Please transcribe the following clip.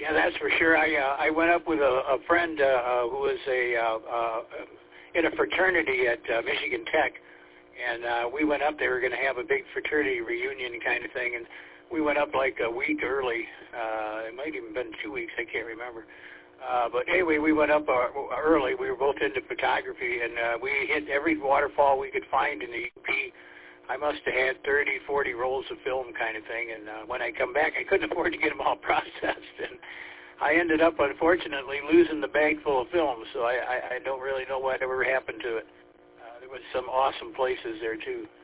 Yeah, that's for sure. I went up with a friend who was in a fraternity at Michigan Tech, and we went up. They were going to have a big fraternity reunion kind of thing, and we went up like a week early. It might even been 2 weeks. I can't remember. But anyway, we went up early. We were both into photography, and we hit every waterfall we could find in the UP. I must have had 30, 40 rolls of film kind of thing, and when I come back, I couldn't afford to get them all processed, and I ended up, unfortunately, losing the bag full of film, so I don't really know whatever happened to it. There was some awesome places there, too.